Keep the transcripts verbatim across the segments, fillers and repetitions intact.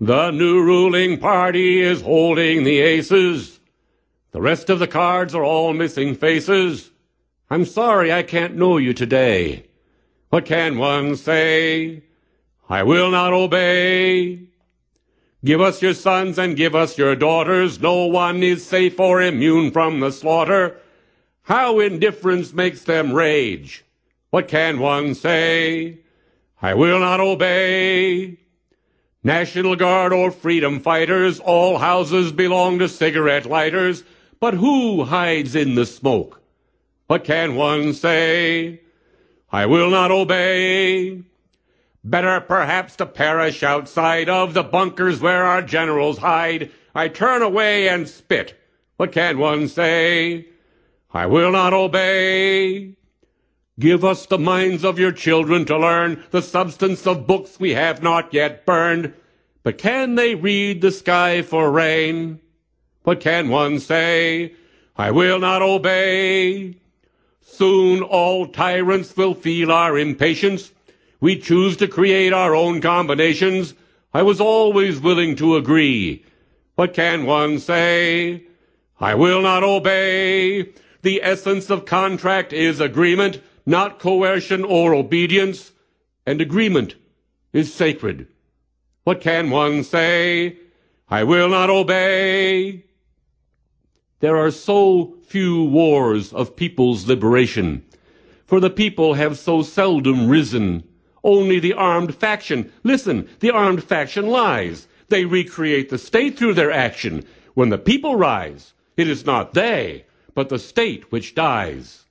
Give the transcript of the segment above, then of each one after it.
The new ruling party is holding the aces. The rest of the cards are all missing faces. I'm sorry I can't know you today. What can one say? I will not obey. Give us your sons and give us your daughters. No one is safe or immune from the slaughter. How indifference makes them rage. What can one say? I will not obey. National Guard or freedom fighters, all houses belong to cigarette lighters. But who hides in the smoke? What can one say? I will not obey. Better perhaps to perish outside of the bunkers where our generals hide. I turn away and spit. What can one say? I will not obey. Give us the minds of your children to learn the substance of books we have not yet burned. But can they read the sky for rain? What can one say? I will not obey. Soon all tyrants will feel our impatience. We choose to create our own combinations. I was always willing to agree. What can one say? I will not obey. The essence of contract is agreement, not coercion or obedience, and agreement is sacred. What can one say? I will not obey. There are so few wars of people's liberation, for the people have so seldom risen. Only the armed faction, listen, the armed faction lies. They recreate the state through their action. When the people rise, it is not they, but the state which dies.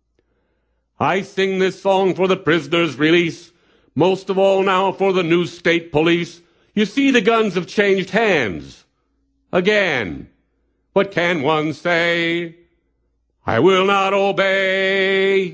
I sing this song for the prisoners' release, most of all now for the new state police. You see, the guns have changed hands. Again, what can one say? I will not obey.